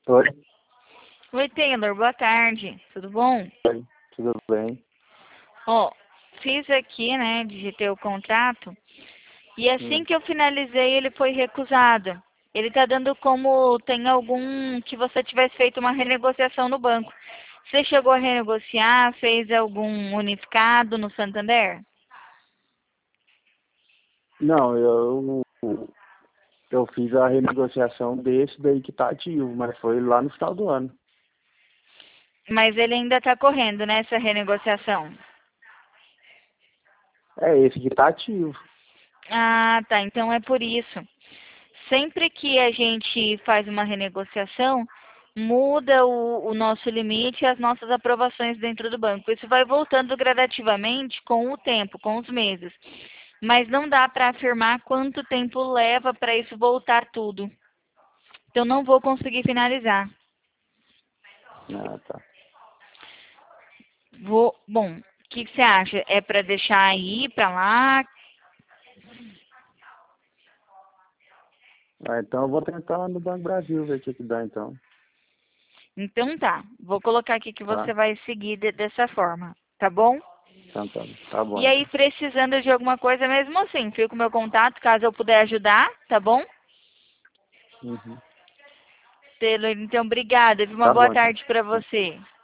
Oi, Oi, Taylor, boa tarde. Tudo bom? oi, tudo bem? Ó, fiz aqui, né, digitei o contrato e assim Hum. que eu finalizei, ele foi recusado. Ele tá dando como tem algum que você tivesse feito uma renegociação no banco. Você chegou a renegociar, fez algum unificado no Santander? Não, eu fiz a renegociação desse daí que tá ativo, mas foi lá no final do ano. Mas ele ainda tá correndo, né, essa renegociação. É esse que tá ativo. Ah, tá. Então é por isso. Sempre que a gente faz uma renegociação, muda o nosso limite e as nossas aprovações dentro do banco. Isso vai voltando gradativamente com o tempo, com os meses. Mas não dá para afirmar quanto tempo leva para isso voltar tudo. Então não vou conseguir finalizar. Ah, tá. Bom, o que você acha? É para deixar aí para lá? Ah, então eu vou tentar lá no Banco Brasil ver o que que dá então. Então tá. Vou colocar aqui que você Tá? vai seguir dessa forma, tá bom? Então tá bom E aí, então. precisando de alguma coisa, mesmo assim, fica com o meu contato, caso eu puder ajudar, tá bom? Uhum. Taylor, então, obrigada. Uma Tá boa bom então. tarde para você.